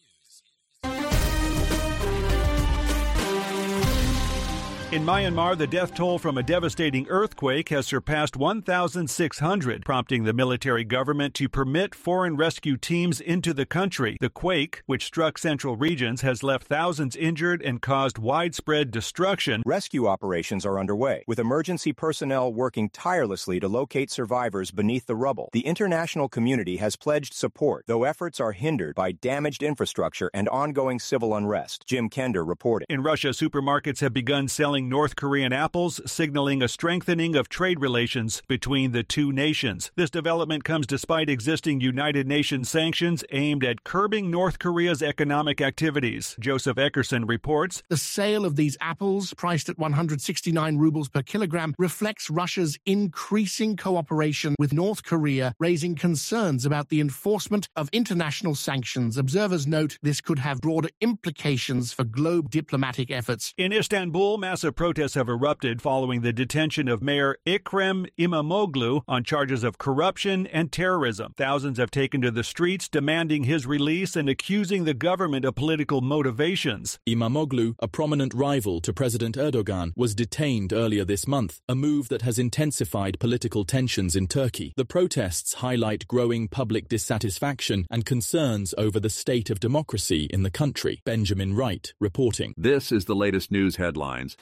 In Myanmar, the death toll from a devastating earthquake has surpassed one thousand six hundred, prompting the military government to permit foreign rescue teams into the country. The quake, which struck central regions, has left thousands injured and caused widespread destruction. Rescue operations are underway, with emergency personnel working tirelessly to locate survivors beneath the rubble. The international community has pledged support, though efforts are hindered by damaged infrastructure and ongoing civil unrest. Jim Kender reporting. In Russia, supermarkets have begun selling North Korean apples, signaling a strengthening of trade relations between the two nations. This development comes despite existing United Nations sanctions aimed at curbing North Korea's economic activities. Joseph Eckerson reports. The sale of these apples, priced at one hundred sixty-nine rubles per kilogram, reflects Russia's increasing cooperation with North Korea, raising concerns about the enforcement of international sanctions. Observers note this could have broader implications for global diplomatic efforts. In Istanbul, massive protests have erupted following the detention of Mayor Ekrem İmamoğlu on charges of corruption and terrorism. Thousands have taken to the streets demanding his release and accusing the government of political motivations. İmamoğlu, a prominent rival to President Erdogan, was detained earlier this month, a move that has intensified political tensions in Turkey. The protests highlight growing public dissatisfaction and concerns over the state of democracy in the country. Benjamin Wright reporting. This is the latest news headlines.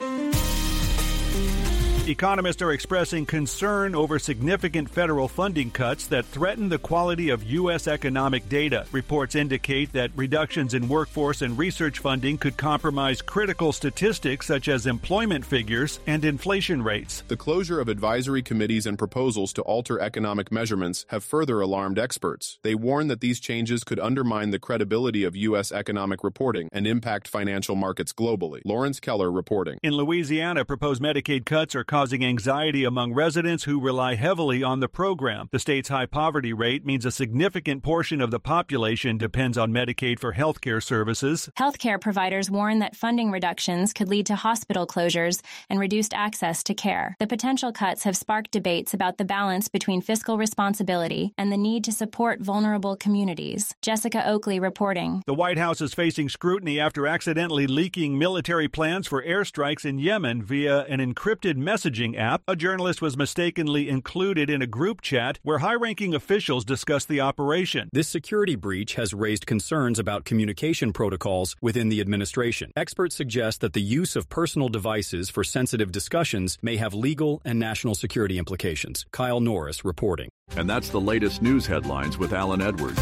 Economists are expressing concern over significant federal funding cuts that threaten the quality of U S economic data. Reports indicate that reductions in workforce and research funding could compromise critical statistics such as employment figures and inflation rates. The closure of advisory committees and proposals to alter economic measurements have further alarmed experts. They warn that these changes could undermine the credibility of U S economic reporting and impact financial markets globally. Lawrence Keller reporting. In Louisiana, proposed Medicaid cuts are causing anxiety among residents who rely heavily on the program. The state's high poverty rate means a significant portion of the population depends on Medicaid for health care services. Healthcare providers warn that funding reductions could lead to hospital closures and reduced access to care. The potential cuts have sparked debates about the balance between fiscal responsibility and the need to support vulnerable communities. Jessica Oakley reporting. The White House is facing scrutiny after accidentally leaking military plans for airstrikes in Yemen via an encrypted messaging app. A journalist was mistakenly included in a group chat where high-ranking officials discussed the operation. This security breach has raised concerns about communication protocols within the administration. Experts suggest that the use of personal devices for sensitive discussions may have legal and national security implications. Kyle Norris reporting. And that's the latest news headlines with Alan Edwards.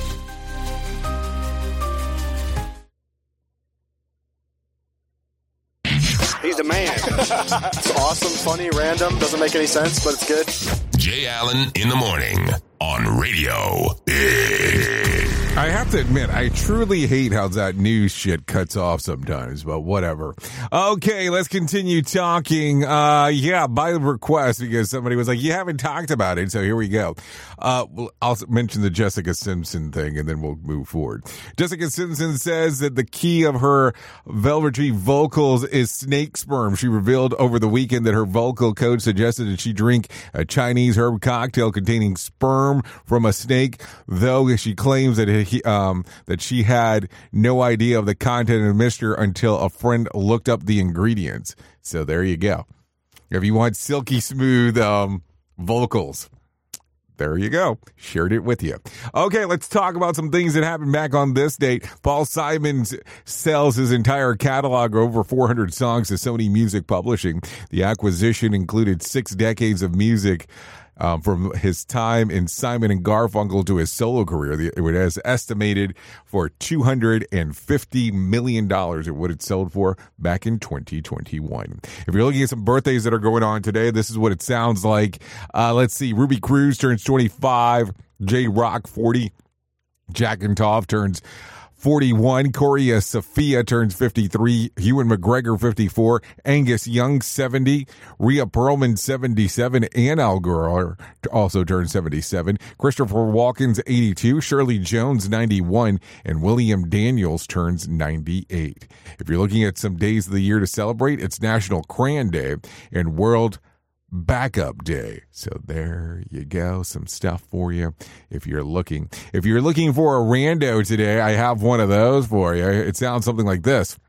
He's the man. It's awesome, funny, random, doesn't make any sense, but it's good. Jay Allen in the morning on Radio Big. I have to admit, I truly hate how that news shit cuts off sometimes, but whatever. Okay, let's continue talking. Uh, yeah, by request, because somebody was like, you haven't talked about it, so here we go. Uh, I'll mention the Jessica Simpson thing, and then we'll move forward. Jessica Simpson says that the key of her velvety vocals is snake sperm. She revealed over the weekend that her vocal coach suggested that she drink a Chinese herb cocktail containing sperm from a snake, though she claims that it He, um, that she had no idea of the content of the mixture until a friend looked up the ingredients. So there you go. If you want silky smooth um, vocals, there you go. Shared it with you. Okay, let's talk about some things that happened back on this date. Paul Simon sells his entire catalog, over four hundred songs, to Sony Music Publishing. The acquisition included six decades of music Um, from his time in Simon and Garfunkel to his solo career. It was estimated for two hundred fifty million dollars at what it sold for back in twenty twenty-one. If you're looking at some birthdays that are going on today, this is what it sounds like. Uh, let's see. Ruby Cruz turns twenty-five. J-Rock, forty. Jack and Toff turns forty-one. Corey Sophia turns fifty-three. Ewan McGregor, fifty-four. Angus Young, seventy. Rhea Perlman, seventy-seven. And Al Gore also turned seventy-seven. Christopher Walken's eighty-two. Shirley Jones, ninety-one. And William Daniels turns ninety-eight. If you're looking at some days of the year to celebrate, it's National Crayon Day and World Backup Day. So there you go, some stuff for you if you're looking. If you're looking for a rando today, I have one of those for you. It sounds something like this.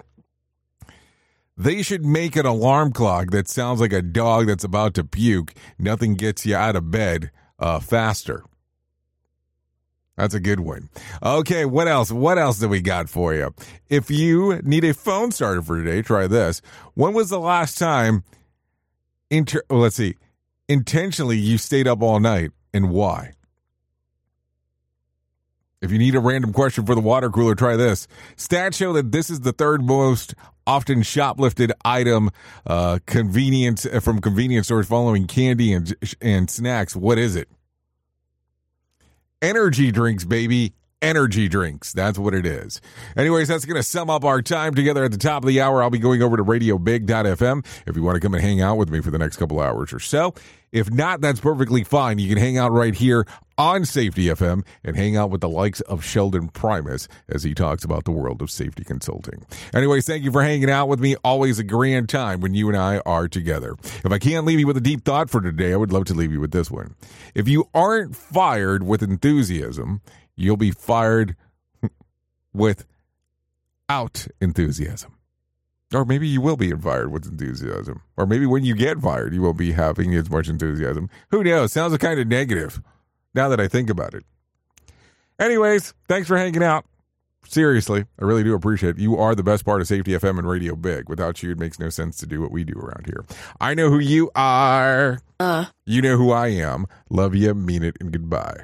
They should make an alarm clock that sounds like a dog that's about to puke. Nothing gets you out of bed uh, faster. That's a good one. Okay, what else? What else do we got for you? If you need a phone starter for today, try this. When was the last time Inter- well, let's see. intentionally you stayed up all night, and why? If you need a random question for the water cooler, try this. Stats show that this is the third most often shoplifted item uh, convenience from convenience stores following candy and, and snacks. What is it? Energy drinks, baby. Energy drinks. That's what it is. Anyways, that's going to sum up our time together at the top of the hour. I'll be going over to radio big dot f m if you want to come and hang out with me for the next couple hours or so. If not, that's perfectly fine. You can hang out right here on Safety F M and hang out with the likes of Sheldon Primus as he talks about the world of safety consulting. Anyways, thank you for hanging out with me. Always a grand time when you and I are together. If I can't leave you with a deep thought for today, I would love to leave you with this one. If you aren't fired with enthusiasm, you'll be fired without enthusiasm. Or maybe you will be fired with enthusiasm. Or maybe when you get fired, you won't be having as much enthusiasm. Who knows? Sounds kind of negative now that I think about it. Anyways, thanks for hanging out. Seriously, I really do appreciate it. You are the best part of Safety F M and Radio Big. Without you, it makes no sense to do what we do around here. I know who you are. Uh. You know who I am. Love you, mean it, and goodbye.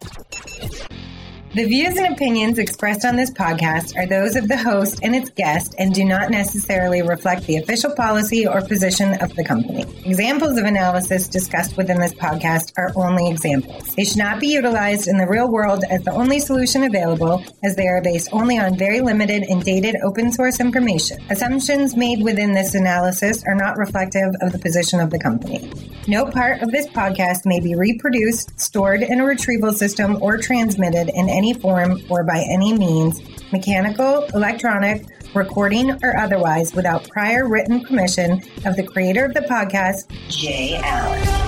The views and opinions expressed on this podcast are those of the host and its guest and do not necessarily reflect the official policy or position of the company. Examples of analysis discussed within this podcast are only examples. They should not be utilized in the real world as the only solution available, as they are based only on very limited and dated open source information. Assumptions made within this analysis are not reflective of the position of the company. No part of this podcast may be reproduced, stored in a retrieval system, or transmitted in any any form or by any means, mechanical, electronic, recording, or otherwise, without prior written permission of the creator of the podcast, Jay Allen.